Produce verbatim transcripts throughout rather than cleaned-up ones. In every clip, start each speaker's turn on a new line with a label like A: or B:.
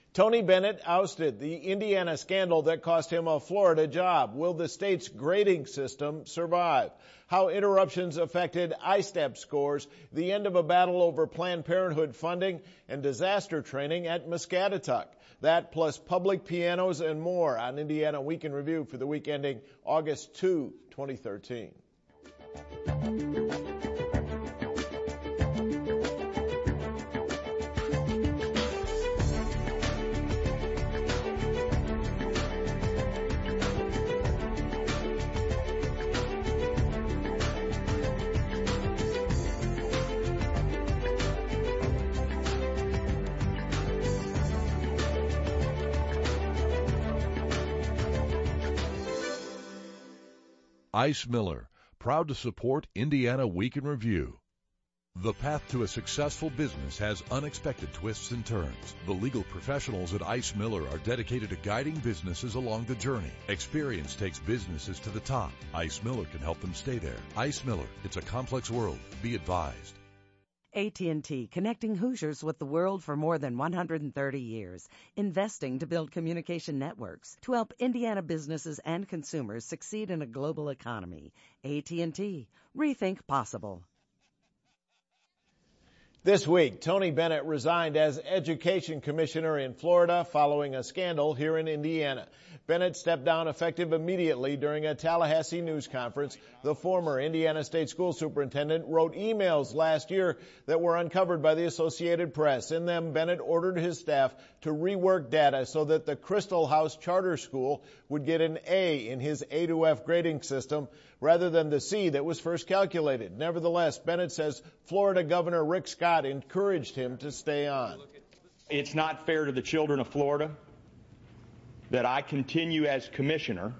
A: Tony Bennett ousted, the Indiana scandal that cost him a Florida job. Will the state's grading system survive? How interruptions affected I STEP scores, the end of a battle over Planned Parenthood funding, and disaster training at Muscatatuck. That plus public pianos and more on Indiana Week in Review for the week ending August second, twenty thirteen.
B: Ice Miller, proud to support Indiana Week in Review. The path to a successful business has unexpected twists and turns. The legal professionals at Ice Miller are dedicated to guiding businesses along the journey. Experience takes businesses to the top. Ice Miller can help them stay there. Ice Miller, it's a complex world. Be advised.
C: A T and T, connecting Hoosiers with the world for more than one hundred thirty years, investing to build communication networks to help Indiana businesses and consumers succeed in a global economy. A T and T, rethink possible.
A: This week, Tony Bennett resigned as Education Commissioner in Florida following a scandal here in Indiana. Bennett stepped down effective immediately during a Tallahassee news conference. The former Indiana State School Superintendent wrote emails last year that were uncovered by the Associated Press. In them, Bennett ordered his staff to rework data so that the Crystal House Charter School would get an A in his A to F grading system rather than the C that was first calculated. Nevertheless, Bennett says Florida Governor Rick Scott encouraged him to stay on.
D: It's not fair to the children of Florida that I continue as commissioner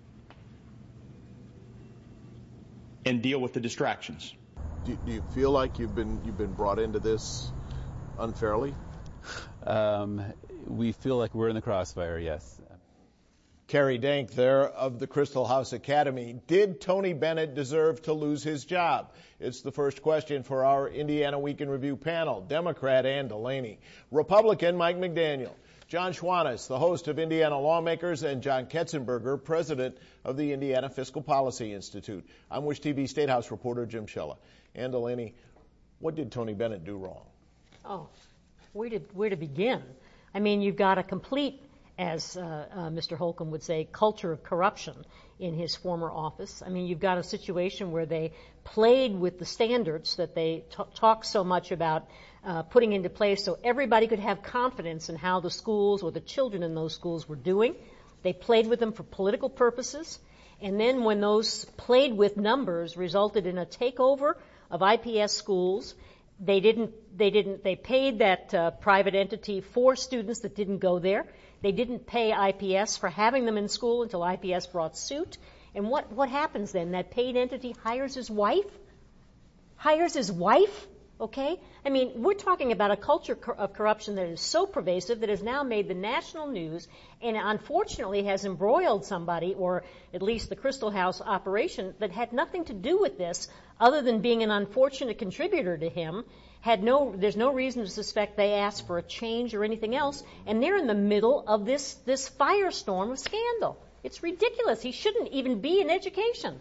D: and deal with the distractions.
E: Do, do you feel like you've been you've been brought into this unfairly?
F: Um, we feel like we're in the crossfire, yes.
A: Carrie Dank there of the Crystal House Academy. Did Tony Bennett deserve to lose his job? It's the first question for our Indiana Week in Review panel, Democrat Ann Delaney, Republican Mike McDaniel, John Schwanitz, the host of Indiana Lawmakers, and John Ketzenberger, president of the Indiana Fiscal Policy Institute. I'm Wish T V State House reporter Jim Shella. Ann Delaney, what did Tony Bennett do wrong?
G: Oh, where to, where to begin? I mean, you've got a complete, as uh, uh, Mister Holcomb would say, culture of corruption in his former office. I mean, you've got a situation where they played with the standards that they t- talk so much about uh, putting into place so everybody could have confidence in how the schools or the children in those schools were doing. They played with them for political purposes. And then when those played with numbers resulted in a takeover of I P S schools, they didn't, they didn't, they paid that uh, private entity for students that didn't go there. They didn't pay I P S for having them in school until I P S brought suit. And what, what happens then? That paid entity hires his wife? Hires his wife? Okay? I mean, we're talking about a culture of corruption that is so pervasive that has now made the national news and unfortunately has embroiled somebody, or at least the Crystal House operation, that had nothing to do with this other than being an unfortunate contributor to him. Had no, there's no reason to suspect they asked for a change or anything else, and they're in the middle of this, this firestorm of scandal. It's ridiculous. He shouldn't even be in education.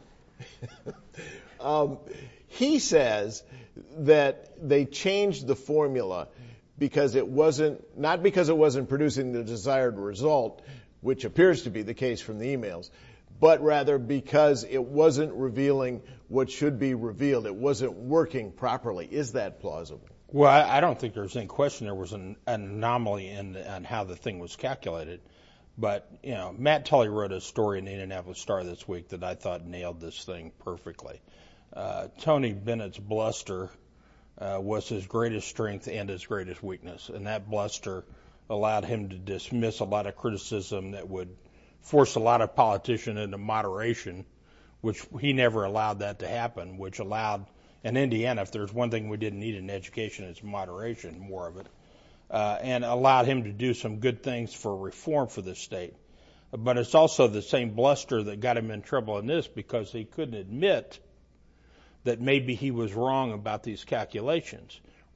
A: um, he says that they changed the formula because it wasn't, not because it wasn't producing the desired result, which appears to be the case from the emails, but rather because it wasn't revealing what should be revealed. It wasn't working properly. Is that plausible?
H: Well, I, I don't think there's any question there was an, an anomaly in, in how the thing was calculated. But, you know, Matt Tully wrote a story in the Indianapolis Star this week that I thought nailed this thing perfectly. Uh, Tony Bennett's bluster uh, was his greatest strength and his greatest weakness, and that bluster allowed him to dismiss a lot of criticism that would force a lot of politicians into moderation, which he never allowed that to happen, which allowed, in Indiana, if there's one thing we didn't need in education, it's moderation, more of it, uh, and allowed him to do some good things for reform for this state. But it's also the same bluster that got him in trouble in this, because he couldn't admit that maybe he was wrong about these calculations.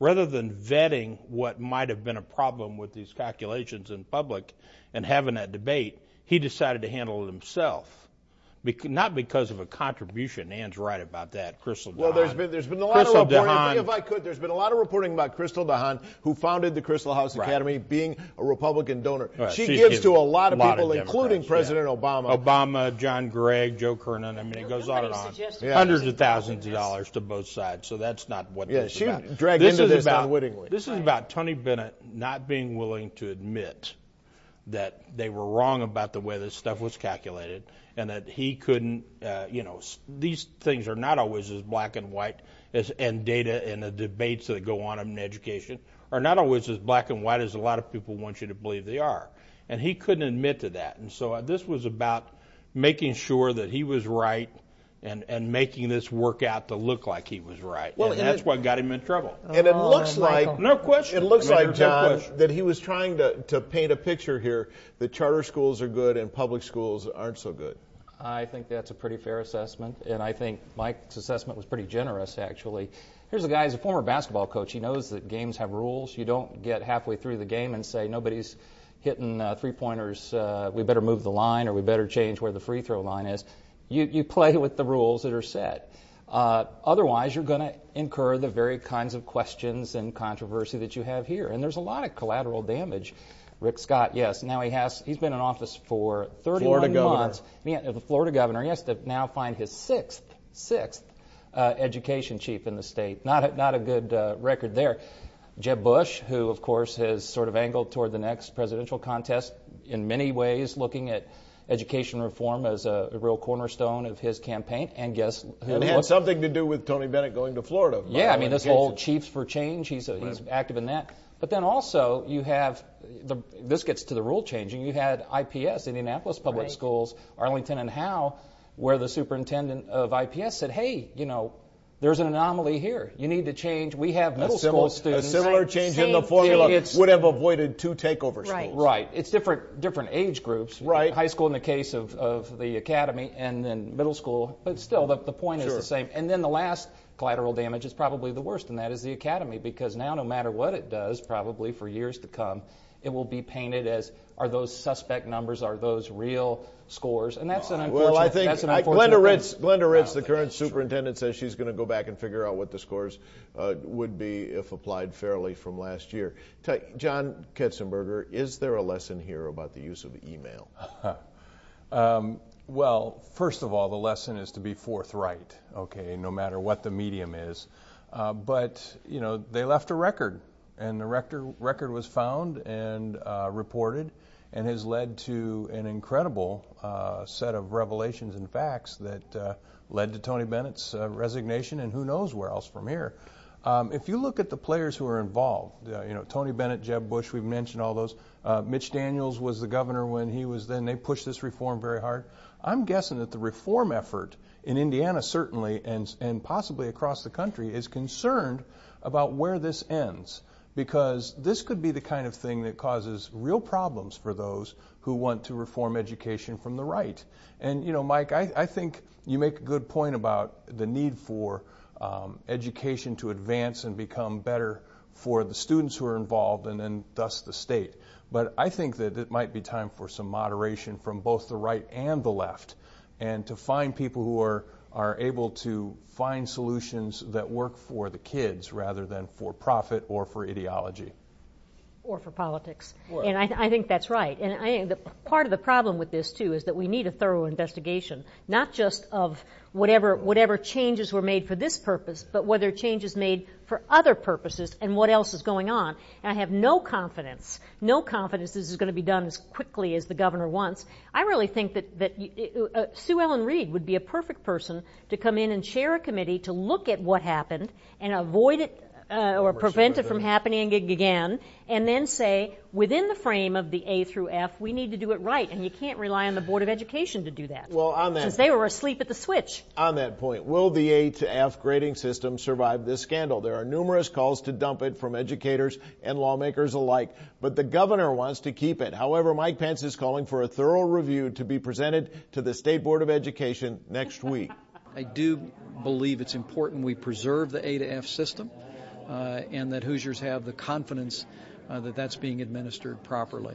H: rather than vetting what might have been a problem with these calculations in public and having that debate, he decided to handle it himself. Bec- not because of a contribution. Ann's right about that. Crystal DeHaan.
A: Well, there's been there's been a lot
H: Crystal
A: of reporting.
H: DeHaan,
A: if I could, there's been a lot of reporting about Crystal DeHaan, who founded the Crystal House
H: Right.
A: Academy, being a Republican donor.
H: Well,
A: she
H: she's
A: gives
H: given
A: to a lot of
H: lot
A: people,
H: of
A: including
H: Democrats,
A: President
H: yeah.
A: Obama.
H: Obama, John Gregg, Joe Kernan. I mean, it goes on and on.
A: Yeah.
H: Hundreds of thousands of dollars to both sides. So that's not what
A: Yeah,
H: this
A: she
H: is about.
A: dragged
H: this
A: into
H: is
A: this
H: about,
A: unwittingly.
H: This is about Tony Bennett not being willing to admit that they were wrong about the way this stuff was calculated, and that he couldn't, uh, you know, these things are not always as black and white as, and data and the debates that go on in education are not always as black and white as a lot of people want you to believe they are. And he couldn't admit to that. And so uh, this was about making sure that he was right and, and making this work out to look like he was right.
A: Well,
H: and,
A: and
H: that's
A: it-
H: what got him in trouble.
A: And it
G: Oh,
A: looks
G: Michael.
A: like
H: No question.
A: It looks
H: I mean,
A: like,
H: there's no
A: John,
H: question.
A: that he was trying to, to paint a picture here that charter schools are good and public schools aren't so good.
I: I think that's a pretty fair assessment, and I think Mike's assessment was pretty generous, actually. Here's a guy who's a former basketball coach. He knows that games have rules. You don't get halfway through the game and say, nobody's hitting uh, three-pointers, uh, we better move the line or we better change where the free throw line is. You, you play with the rules that are set. Uh, otherwise, you're going to incur the very kinds of questions and controversy that you have here. And there's a lot of collateral damage. Rick Scott, yes, now he has, he's been in office for thirty-one months. He, the Florida governor, he has to now find his sixth, sixth uh, education chief in the state. Not a, not a good uh, record there. Jeb Bush, who, of course, has sort of angled toward the next presidential contest in many ways, looking at education reform as a, a real cornerstone of his campaign. And guess who?
A: And it had something to do with Tony Bennett going to Florida.
I: Yeah, I mean, this
A: education.
I: whole Chiefs for Change, he's, a, he's active in that. But then also you have, the, this gets to the rule changing, you had I P S, Indianapolis Public
G: Right.
I: Schools, Arlington and Howe, where the superintendent of I P S said, hey, you know, there's an anomaly here. You need to change. We have middle
A: a similar,
I: school students.
A: A similar
G: Right.
A: change
G: Same
A: in the formula
I: It's-
A: would have avoided two takeover
G: Right.
A: schools.
I: Right. It's different different age groups.
A: Right.
I: High school in the case of, of the academy, and then middle school. But still, the, the point is
A: Sure.
I: the same. And then the last collateral damage is probably the worst, and that is the academy, because now no matter what it does, probably for years to come, it will be painted as, are those suspect numbers, are those real scores? And that's an unfortunate
A: Well, I think
I: that's an
A: I,
I: unfortunate
A: Glenda
I: thing.
A: Ritz, Glenda Ritz, the current superintendent, says she's going to go back and figure out what the scores uh, would be if applied fairly from last year. Tell- John Ketzenberger, is there a lesson here about the use of email?
J: Um, well, first of all, the lesson is to be forthright, okay, no matter what the medium is. Uh, but, you know, they left a record, and the record, record was found and uh, reported and has led to an incredible uh, set of revelations and facts that uh, led to Tony Bennett's uh, resignation, and who knows where else from here. Um, if you look at the players who are involved, uh, you know, Tony Bennett, Jeb Bush, we've mentioned all those. Uh, Mitch Daniels was the governor when he was then. They pushed this reform very hard. I'm guessing that the reform effort in Indiana certainly, and, and possibly across the country, is concerned about where this ends, because this could be the kind of thing that causes real problems for those who want to reform education from the right. And, you know, Mike, I, I think you make a good point about the need for um, education to advance and become better for the students who are involved, and then thus the state. But I think that it might be time for some moderation from both the right and the left, and to find people who are, are able to find solutions that work for the kids rather than for profit or for ideology.
G: Or for politics.
J: Well,
G: and I, th- I think that's right. And I think the, part of the problem with this, too, is that we need a thorough investigation, not just of whatever whatever changes were made for this purpose, but whether changes made for other purposes and what else is going on. And I have no confidence, no confidence this is going to be done as quickly as the governor wants. I really think that, that you, uh, Sue Ellen Reed would be a perfect person to come in and chair a committee to look at what happened and avoid it Uh, or prevent it from happening again, and then say, within the frame of the A through F, we need to do it right, and you can't rely on the Board of Education to do that.
A: Well, on that,
G: since they were asleep at the switch.
A: On that point, will the A to F grading system survive this scandal? There are numerous calls to dump it from educators and lawmakers alike, but the governor wants to keep it. However, Mike Pence is calling for a thorough review to be presented to the State Board of Education next week.
K: I do believe it's important we preserve the A to F system. uh, and that Hoosiers have the confidence uh, that that's being administered properly.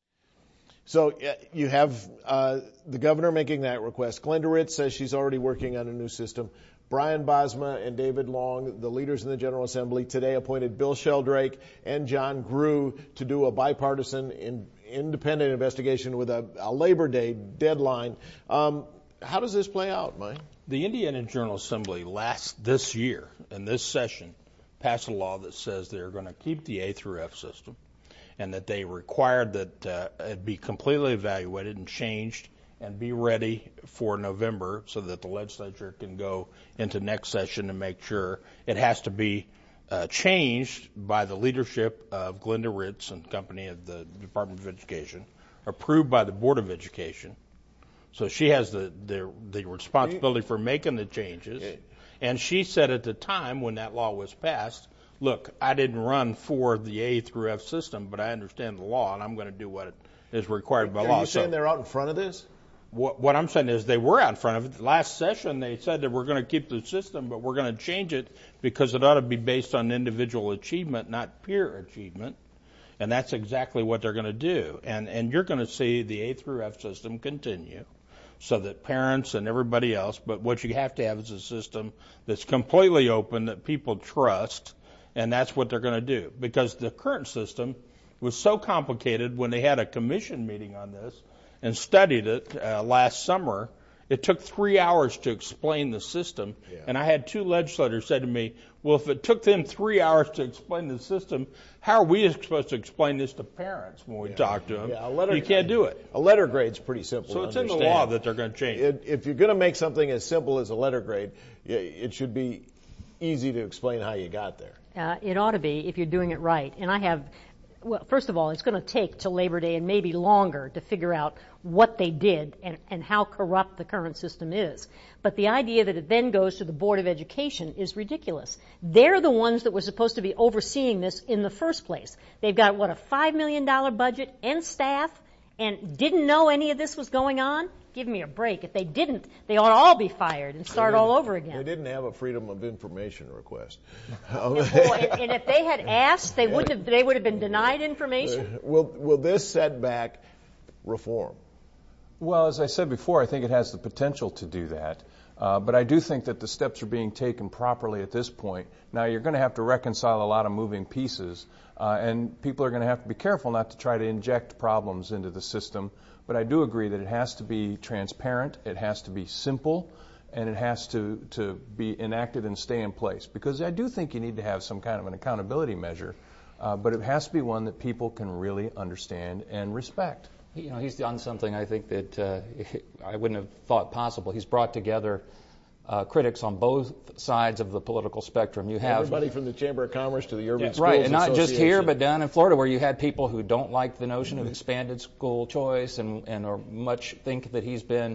A: So uh, you have uh, the governor making that request. Glenda Ritz says she's already working on a new system. Brian Bosma and David Long, the leaders in the General Assembly, today appointed Bill Sheldrake and John Grew to do a bipartisan in, independent investigation with a, a Labor Day deadline. Um, how does this play out, Mike?
H: The Indiana General Assembly last this year, in this session, passed a law that says they're going to keep the A through F system, and that they required that uh, it be completely evaluated and changed and be ready for November so that the legislature can go into next session and make sure it has to be uh, changed by the leadership of Glenda Ritz and company of the Department of Education, approved by the Board of Education. So she has the, the, the responsibility for making the changes. And she said at the time when that law was passed, look, I didn't run for the A through F system, but I understand the law, and I'm going to do what is required by
A: Are
H: law.
A: Are you saying
H: so,
A: they're out in front of this?
H: What, what I'm saying is they were out in front of it. Last session, they said that we're going to keep the system, but we're going to change it because it ought to be based on individual achievement, not peer achievement. And that's exactly what they're going to do. And, and you're going to see the A through F system continue so that parents and everybody else, but what you have to have is a system that's completely open, that people trust, and that's what they're going to do. Because the current system was so complicated when they had a commission meeting on this and studied it uh, last summer, it took three hours to explain the system. Yeah. And I had two legislators say to me, well, if it took them three hours to explain the system, how are we supposed to explain this to parents when we yeah. talk to them? Yeah, a letter, you can't do it.
A: A letter grade's pretty simple.
H: So
A: to
H: it's
A: understand.
H: in the law that they're going to change it.
A: If you're going to make something as simple as a letter grade, it should be easy to explain how you got there.
G: Uh, it ought to be if you're doing it right. And I have, well, first of all, it's going to take till Labor Day and maybe longer to figure out what they did and, and how corrupt the current system is. But the idea that it then goes to the Board of Education is ridiculous. They're the ones that were supposed to be overseeing this in the first place. They've got, what, a five million dollars budget and staff and didn't know any of this was going on? Give me a break. If they didn't, they ought to all be fired and start all over again.
A: They didn't have a Freedom of Information request.
G: and, boy, and, and if they had asked, they wouldn't have. They would have been denied information.
A: Uh, will Will this set back reform?
J: Well, as I said before, I think it has the potential to do that. Uh, but I do think that the steps are being taken properly at this point. Now, you're going to have to reconcile a lot of moving pieces, uh, and people are going to have to be careful not to try to inject problems into the system. But I do agree that it has to be transparent, it has to be simple, and it has to, to be enacted and stay in place. Because I do think you need to have some kind of an accountability measure, uh, but it has to be one that people can really understand and respect.
I: You know, he's done something I think that uh, I wouldn't have thought possible. He's brought together uh, critics on both sides of the political spectrum. You have
A: everybody from the Chamber of Commerce to the Urban
I: yeah,
A: Schools
I: right, and not just here,
A: Association.
I: but down in Florida, where you had people who don't like the notion of expanded school choice and and are much think that he's been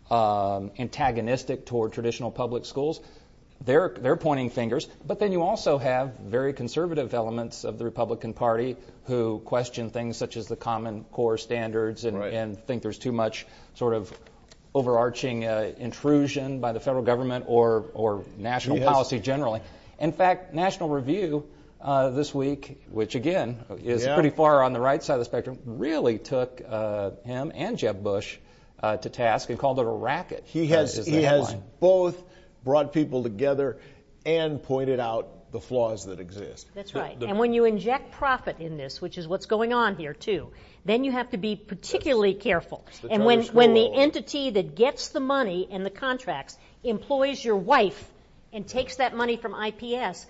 I: um, antagonistic toward traditional public schools. They're they're pointing fingers, but then you also have very conservative elements of the Republican Party who question things such as the Common Core standards and, right. and think there's too much sort of overarching uh, intrusion by the federal government or or national yes. policy generally. In fact, National Review uh, this week, which again is yeah. pretty far on the right side of the spectrum, really took uh, him and Jeb Bush uh, to task and called it a racket.
A: He has
I: uh,
A: he has both brought people together and pointed out the flaws that exist.
G: That's right. The, the, and when you inject profit in this, which is what's going on here too, then you have to be particularly careful. And when, when the entity that gets the money and the contracts employs your wife and takes that money from I P S,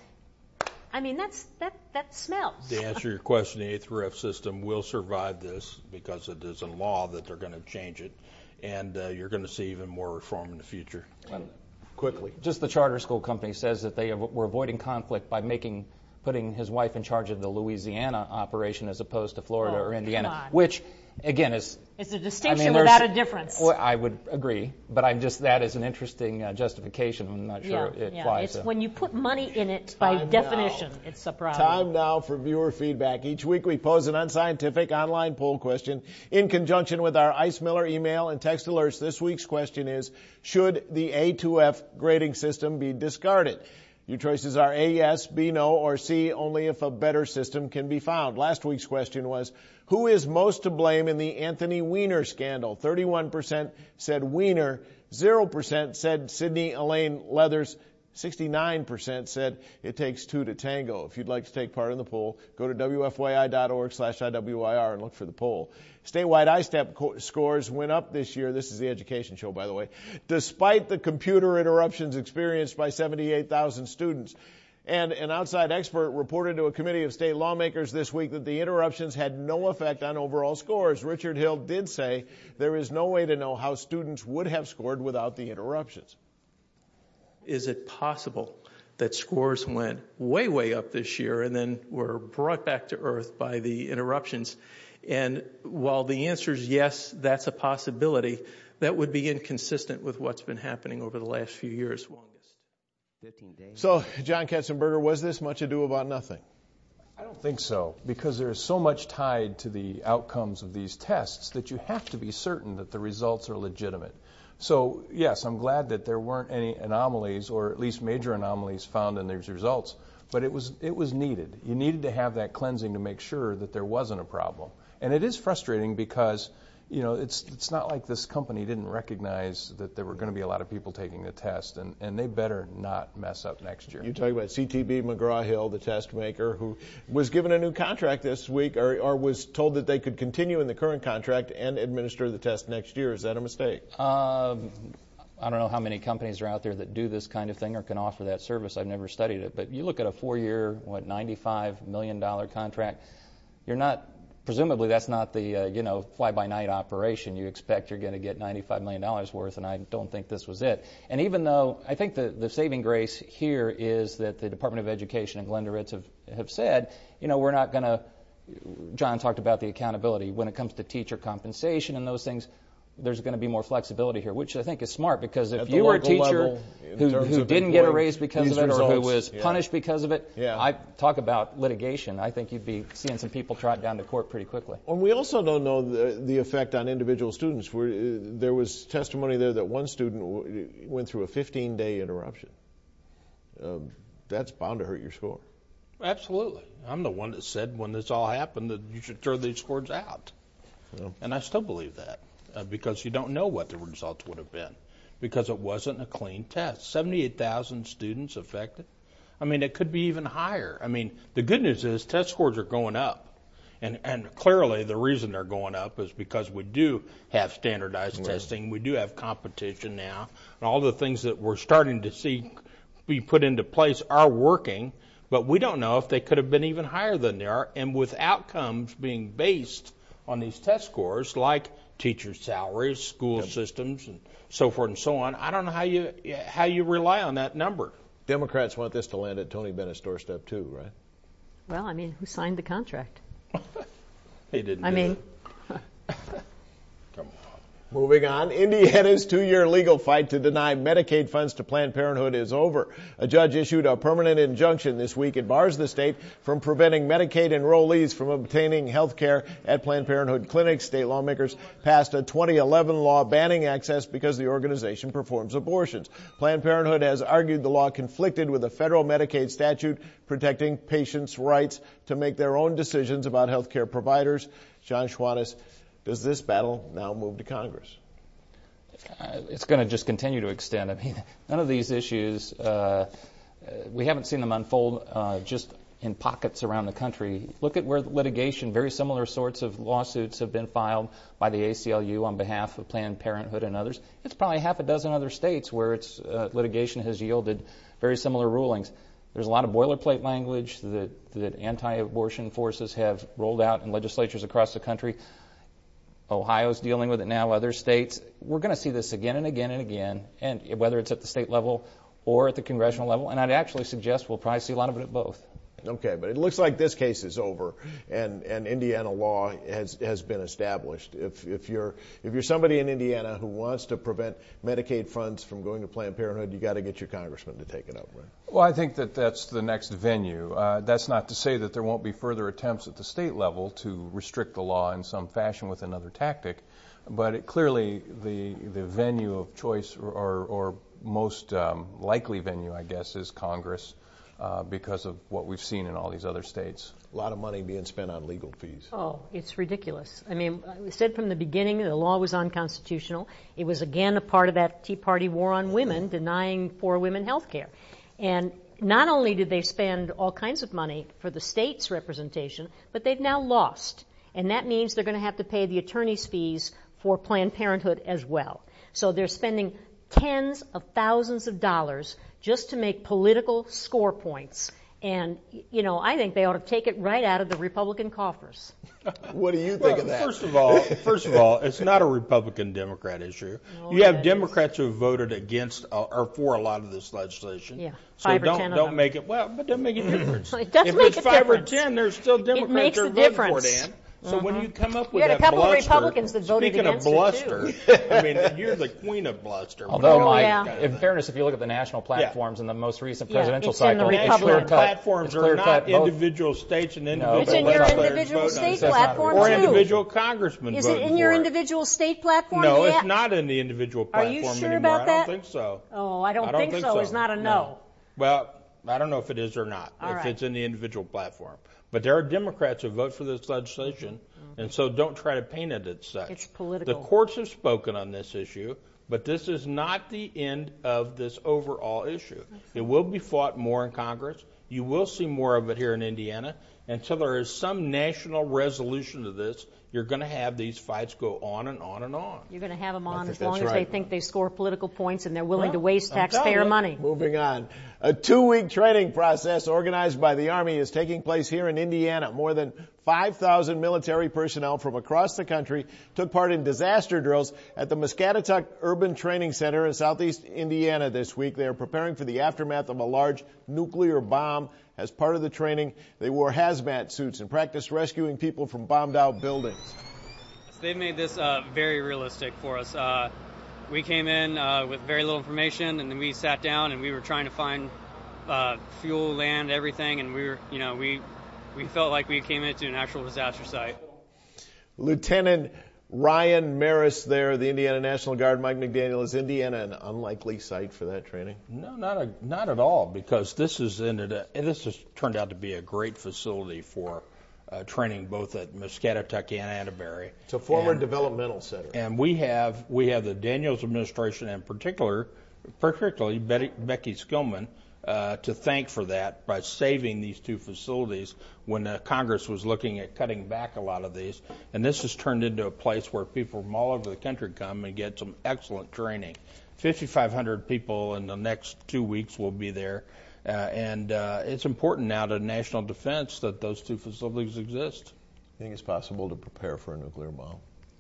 G: I mean, that's that that smells.
H: To answer your question, the A through F system will survive this because it is a law that they're going to change it, and uh, you're going to see even more reform in the future.
I: Um,
A: Quickly.
I: Just the charter school company says that they were avoiding conflict by making putting his wife in charge of the Louisiana operation as opposed to Florida
G: oh,
I: or Indiana, which again is
G: it's a distinction
I: I mean,
G: without a difference.
I: Well, I would agree, but I'm just that is an interesting uh, justification. I'm not sure
G: yeah,
I: it
G: yeah.
I: flies.
G: It's
I: so.
G: when you put money in it by
A: Time
G: definition,
A: now.
G: it's a problem.
A: Time now for viewer feedback. Each week we pose an unscientific online poll question in conjunction with our Ice Miller email and text alerts. This week's question is, should the A to F grading system be discarded? Your choices are A, yes, B, no, or C, only if a better system can be found. Last week's question was, who is most to blame in the Anthony Weiner scandal? thirty-one percent said Weiner, zero percent said Sidney Elaine Leathers, sixty-nine percent said it takes two to tango. If you'd like to take part in the poll, go to W F Y I dot org slash I W I R and look for the poll. Statewide I STEP co- scores went up this year. This is the education show, by the way, despite the computer interruptions experienced by seventy-eight thousand students. And an outside expert reported to a committee of state lawmakers this week that the interruptions had no effect on overall scores. Richard Hill did say there is no way to know how students would have scored without the interruptions.
L: Is it possible that scores went way, way up this year and then were brought back to earth by the interruptions? And while the answer is yes, that's a possibility, that would be inconsistent with what's been happening over the last few years.
A: fifteen days. So, John Ketzenberger, was this much ado about nothing?
J: I don't think so, because there is so much tied to the outcomes of these tests that you have to be certain that the results are legitimate. So, yes, I'm glad that there weren't any anomalies, or at least major anomalies, found in these results, but it was it was needed. You needed to have that cleansing to make sure that there wasn't a problem. And it is frustrating because, you know, it's it's not like this company didn't recognize that there were going to be a lot of people taking the test, and, and they better not mess up next year.
A: You're talking about C T B McGraw-Hill, the test maker, who was given a new contract this week, or, or was told that they could continue in the current contract and administer the test next year. Is that a mistake?
I: Um, I don't know how many companies are out there that do this kind of thing or can offer that service. I've never studied it. But you look at a four-year, what, ninety-five million dollars contract, you're not... Presumably that's not the, uh, you know, fly-by-night operation. You expect you're going to get ninety-five million dollars worth, and I don't think this was it. And even though I think the, the saving grace here is that the Department of Education and Glenda Ritz have, have said, you know, we're not going to, John talked about the accountability. When it comes to teacher compensation and those things, there's going to be more flexibility here, which I think is smart, because if you were a teacher who, who didn't get a raise because of it, or who was
A: yeah.
I: punished because of it,
A: yeah.
I: I talk about litigation. I think you'd be seeing some people trot down to court pretty quickly.
A: And we also don't know the, the effect on individual students. We're, uh, there was testimony there that one student w- went through a fifteen-day interruption. Um, that's bound to hurt your score.
H: Absolutely. I'm the one that said when this all happened that you should throw these scores out. Yeah. And I still believe that. Uh, because you don't know what the results would have been, because it wasn't a clean test. seventy-eight thousand students affected. I mean, it could be even higher. I mean, the good news is test scores are going up. And, and clearly the reason they're going up is because we do have standardized right. testing. We do have competition now. And all the things that we're starting to see be put into place are working. But we don't know if they could have been even higher than they are. And with outcomes being based on these test scores, like teachers' salaries, school yep. systems, and so forth and so on, I don't know how you how you rely on that number.
A: Democrats want this to land at Tony Bennett's doorstep too, right?
G: Well, I mean, who signed the contract?
H: He didn't.
G: I
H: do
G: mean,
H: come on.
A: Moving on, Indiana's two-year legal fight to deny Medicaid funds to Planned Parenthood is over. A judge issued a permanent injunction this week. It bars the state from preventing Medicaid enrollees from obtaining health care at Planned Parenthood clinics. State lawmakers passed a twenty eleven law banning access because the organization performs abortions. Planned Parenthood has argued the law conflicted with a federal Medicaid statute protecting patients' rights to make their own decisions about health care providers. John Schwantes, does this battle now move to Congress?
I: Uh, it's going to just continue to extend. I mean, none of these issues, uh, we haven't seen them unfold uh, just in pockets around the country. Look at where litigation, very similar sorts of lawsuits have been filed by the A C L U on behalf of Planned Parenthood and others. It's probably half a dozen other states where its uh, litigation has yielded very similar rulings. There's a lot of boilerplate language that, that anti-abortion forces have rolled out in legislatures across the country. Ohio's dealing with it now, other states. We're going to see this again and again and again, and whether it's at the state level or at the congressional level, and I'd actually suggest we'll probably see a lot of it at both.
A: Okay, but it looks like this case is over, and, and Indiana law has has been established. If if you're if you're somebody in Indiana who wants to prevent Medicaid funds from going to Planned Parenthood, you got to get your congressman to take it up, right?
J: Well, I think that that's the next venue. Uh, that's not to say that there won't be further attempts at the state level to restrict the law in some fashion with another tactic, but it, clearly the the venue of choice or, or, or most um, likely venue, I guess, is Congress uh, because of what we've seen in all these other states.
A: A lot of money being spent on legal fees.
G: Oh, it's ridiculous. I mean, we said from the beginning the law was unconstitutional. It was, again, a part of that Tea Party war on women, denying poor women health care. And not only did they spend all kinds of money for the state's representation, but they've now lost. And that means they're going to have to pay the attorney's fees for Planned Parenthood as well. So they're spending tens of thousands of dollars just to make political score points. And, you know, I think they ought to take it right out of the Republican coffers.
A: What do you think
H: well,
A: of that?
H: First of all, first of all, it's not a Republican-Democrat issue. No, you have Democrats who have voted against uh, or for a lot of this legislation.
G: Yeah,
H: so
G: five
H: don't
G: or ten
H: don't
G: of
H: make it well, but don't make a difference.
G: It does
H: if
G: make
H: it's
G: a
H: five
G: difference.
H: or ten, there's still Democrats
G: it makes
H: who are
G: a
H: voting
G: difference.
H: for it, Ann. So
G: uh-huh.
H: when you come up with
G: you
H: that
G: had a couple
H: bluster,
G: of Republicans that voted
H: speaking
G: against
H: of bluster,
G: it too.
H: I mean, you're the queen of bluster.
I: Although,
G: Oh,
I: Mike,
G: yeah.
I: in fairness, if you look at the national platforms yeah. in the most recent
G: yeah,
I: presidential
G: it's in
I: cycle,
G: the
H: national
I: cut,
H: platforms are not
I: cut,
H: individual states and individual
I: no,
G: it's in your
H: legislators
G: individual state
H: vote
G: platform
H: or
G: too.
H: individual congressmen.
G: Is it in your individual state platform?
H: No,
G: yeah.
H: it's not in the individual platform
G: anymore. Are you sure
H: anymore.
G: about that?
H: I don't think so.
G: Oh, I don't,
H: I don't
G: think,
H: think
G: so.
H: so.
G: It's not a no.
H: no. Well, I don't know if it is or not.
G: All
H: if
G: right.
H: it's in the individual platform. But there are Democrats who vote for this legislation, mm-hmm. and so don't try to paint it as such.
G: It's political.
H: The courts have spoken on this issue, but this is not the end of this overall issue. It will be fought more in Congress. You will see more of it here in Indiana. Until there is some national resolution to this, you're going to have these fights go on and on and on.
G: You're going to have them on as
A: long
G: as
A: right.
G: they think they score political points and they're willing
H: well,
G: to waste taxpayer money.
A: Moving on. A two-week training process organized by the Army is taking place here in Indiana. More than five thousand military personnel from across the country took part in disaster drills at the Muscatatuck Urban Training Center in southeast Indiana this week. They are preparing for the aftermath of a large nuclear bomb. As part of the training, they wore hazmat suits and practiced rescuing people from bombed-out buildings.
M: They've made this uh, very realistic for us. Uh, we came in uh, with very little information, and then we sat down and we were trying to find uh, fuel, land, everything, and we were, you know, we we felt like we came into an actual disaster site.
A: Lieutenant Ryan Maris there, the Indiana National Guard. Mike McDaniel, is Indiana an unlikely site for that training?
H: No, not a, not at all, because this is ended a, this has turned out to be a great facility for uh, training both at Muscatatuck and Atterbury.
A: It's a former
H: and,
A: developmental center.
H: And we have we have the Daniels administration, in particular, particularly Betty, Becky Skillman, uh, to thank for that by saving these two facilities when uh, Congress was looking at cutting back a lot of these. And this has turned into a place where people from all over the country come and get some excellent training. fifty-five hundred people in the next two weeks will be there. Uh, and uh, it's important now to national defense that those two facilities exist.
A: You think it's possible to prepare for a nuclear bomb?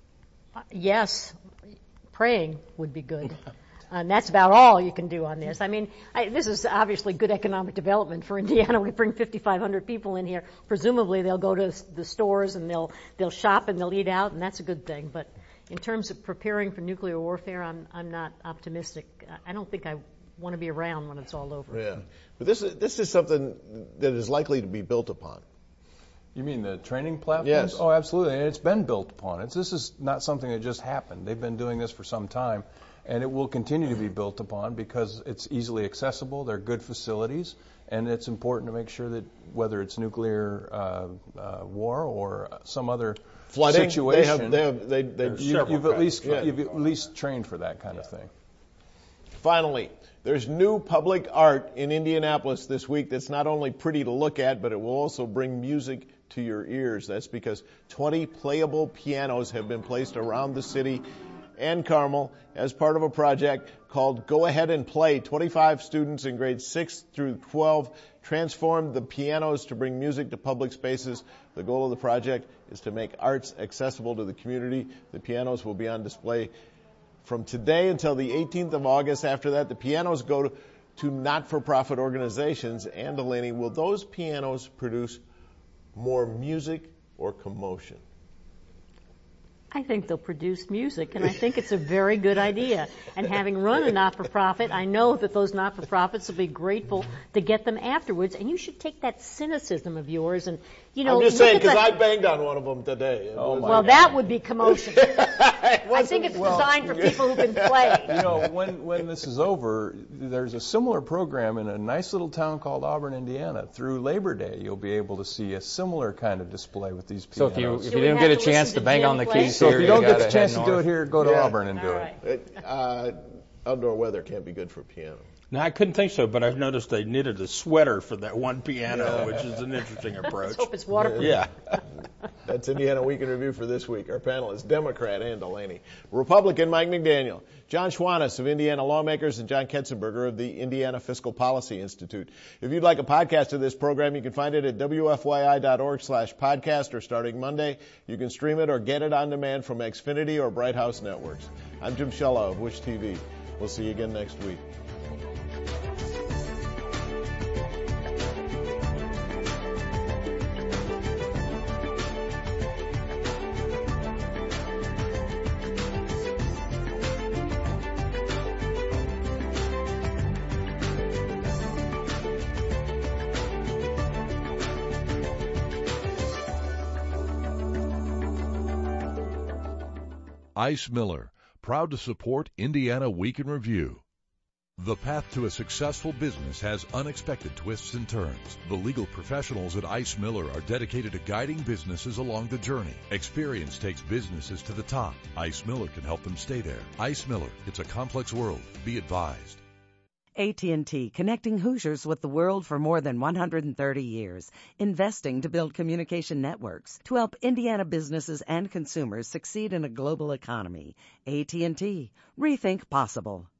G: Uh, yes. Praying would be good. And that's about all you can do on this. I mean, I, this is obviously good economic development for Indiana. We bring fifty-five hundred people in here. Presumably they'll go to the stores and they'll they'll shop and they'll eat out, and that's a good thing. But in terms of preparing for nuclear warfare, I'm I'm not optimistic. I don't think I want to be around when it's all over.
A: Yeah, but this is this is something that is likely to be built upon.
J: You mean the training platforms?
A: Yes.
J: Oh, absolutely. And it's been built upon. It's, this is not something that just happened. They've been doing this for some time, and it will continue to be built upon because it's easily accessible. They're good facilities, and it's important to make sure that whether it's nuclear uh, uh, war or some other
A: flooding
J: situation,
A: they have, they have, they, they,
J: you, you've at least
A: yeah.
J: you've at least trained for that kind
A: yeah.
J: of thing.
A: Finally, there's new public art in Indianapolis this week that's not only pretty to look at, but it will also bring music to your ears. That's because twenty playable pianos have been placed around the city and Carmel as part of a project called Go Ahead and Play. twenty-five students in grades six through twelve transformed the pianos to bring music to public spaces. The goal of the project is to make arts accessible to the community. The pianos will be on display from today until the eighteenth of August. After that, the pianos go to, to not-for-profit organizations. And, Delaney, will those pianos produce more music or commotion?
G: I think they'll produce music, and I think it's a very good idea. And having run a not-for-profit, I know that those not-for-profits will be grateful to get them afterwards. And you should take that cynicism of yours and, you know,
A: I'm just saying, because I banged on one of them today.
J: Oh
G: well,
J: God.
G: That would be commotion. I think it's
J: well,
G: designed for people who can play.
J: You know, when when this is over, there's a similar program in a nice little town called Auburn, Indiana. Through Labor Day, you'll be able to see a similar kind of display with these pianos.
I: So if you if you didn't get a chance to bang on the keys
J: so
I: here,
J: if you don't
I: you
J: get the chance to do it here, go to
A: Yeah.
J: Auburn and do
G: right.
J: it.
A: it uh, outdoor weather can't be good for piano.
H: No, I couldn't think so, but I've noticed they knitted a sweater for that one piano,
A: Yeah.
H: which is an interesting approach.
G: Let's hope it's waterproof.
H: Yeah.
A: That's Indiana Week in Review for this week. Our panelists, Democrat Ann Delaney, Republican Mike McDaniel, John Schwantes of Indiana Lawmakers, and John Ketzenberger of the Indiana Fiscal Policy Institute. If you'd like a podcast of this program, you can find it at W F Y I dot org slash podcast, or starting Monday, you can stream it or get it on demand from Xfinity or Bright House Networks. I'm Jim Shella of Wish T V. We'll see you again next week.
B: Ice Miller, proud to support Indiana Week in Review. The path to a successful business has unexpected twists and turns. The legal professionals at Ice Miller are dedicated to guiding businesses along the journey. Experience takes businesses to the top. Ice Miller can help them stay there. Ice Miller, it's a complex world. Be advised.
C: A T and T, connecting Hoosiers with the world for more than one hundred thirty years, investing to build communication networks to help Indiana businesses and consumers succeed in a global economy. A T and T, rethink possible.